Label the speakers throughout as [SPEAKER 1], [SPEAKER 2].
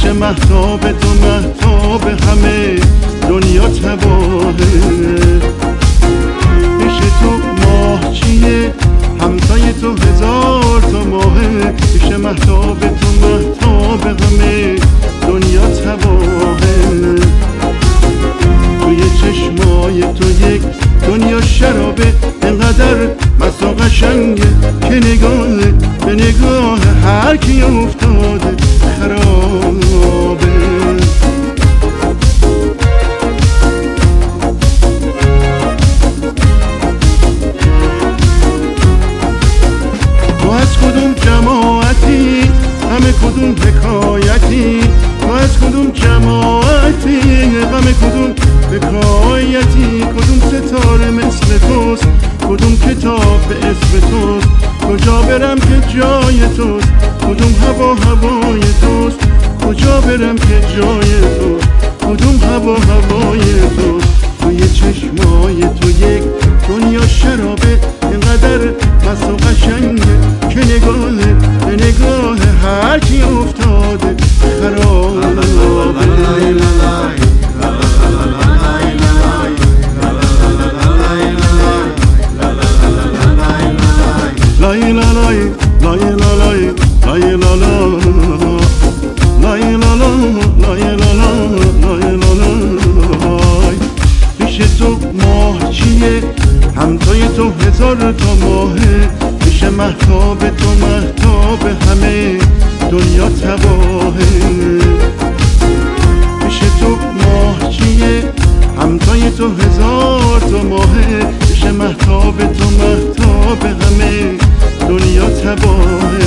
[SPEAKER 1] پیش مهتاب تو مهتاب همه دنیا تباهه. پیش تو ماه چیه همتای تو هزار تا ماهه. پیش مهتاب تو مهتاب همه دنیا تباهه. توی چشمای تو یک دنیا شرابه، اینقدر مست و قشنگه که نگاه به نگاه هر کی افتاده خرابه. تو از کدوم جماعتی همه کدوم حکایتی؟ تو از کدوم جماعتی غم کدوم حکایتی؟ کدوم ستاره مثل توست؟ کدوم کتاب به اسم توست؟ کجا برم که جای توست؟ کدوم هوا هوای توست؟ کجا برم که جای توست؟ کدوم هوا هوای توست؟ توی چشمای تو یک دنیا شرابه، اینقدر مست و قشنگه که نگاه به نگاه هر کی افتاده خرابه. پیش تو ماه چیه همتای تو هزار تا ماهه. پیش مهتاب تو مهتاب همه دنیا تباهه. پیش تو ماه چیه همتای تو هزار تا ماهه. پیش مهتاب تو مهتاب همه دنیا تباهه.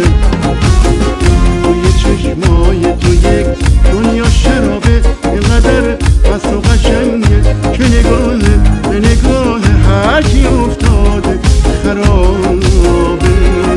[SPEAKER 1] توی چشمای تو یک دنیا شرابه، اینقدر مست و قشنگه که نگاه به نگاه هر کی افتاده خرابه.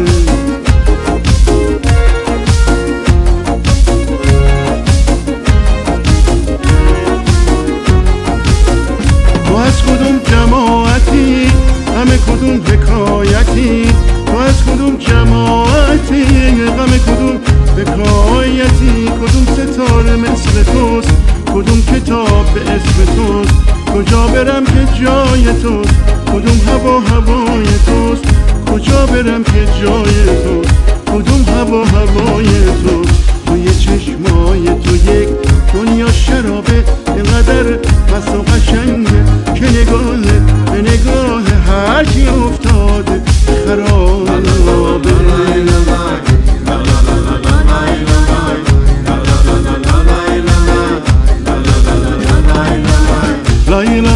[SPEAKER 1] تو از کدوم جماعتی همه کدوم حکایتی؟ تو از کدوم جماعتی غم کدوم حکایتی؟ کدوم ستاره مثل توست؟ کدوم کتاب به اسم توست؟ کجا برم که جای توست؟ کدوم هوا هوای توست؟ کجا برم که جای توست؟ کدوم هوا هوای توست؟ توی چشمای تو یک دنیا شرابه، اینقدر مست و قشنگه که نگاه به نگاه هر کی افتاده خرابه. لا